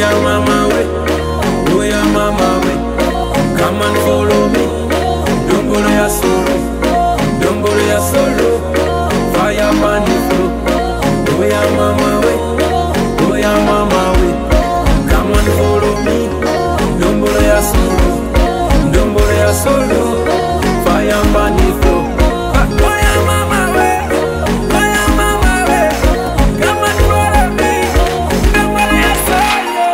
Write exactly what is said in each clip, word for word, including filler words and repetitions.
yeah, mama way. Oh yeah, mama way. Come and follow me. Don't go to your solo. Don't go to your solo. Fire on the floor. Oh yeah, mama way. Oh yeah, mama way. Come and follow me. Don't go to your solo. Don't go to your solo. Fire on the floor. Oh yeah, mama way. Oh yeah, mama way. Come and follow me. Don't go to your solo.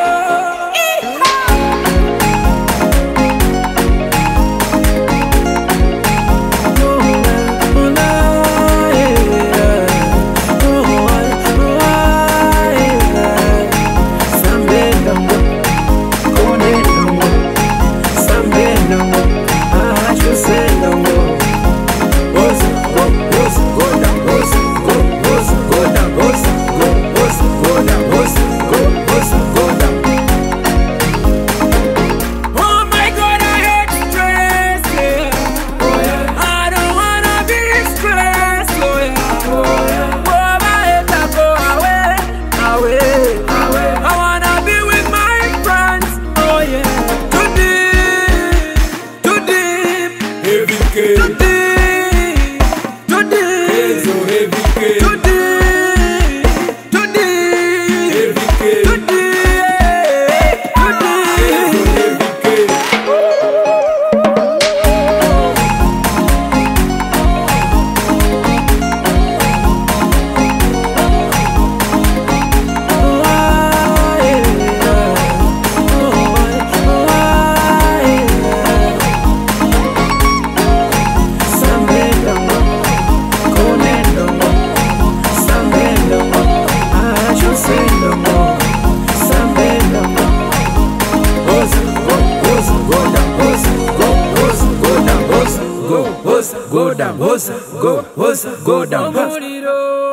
Go down, go down, go down, go down.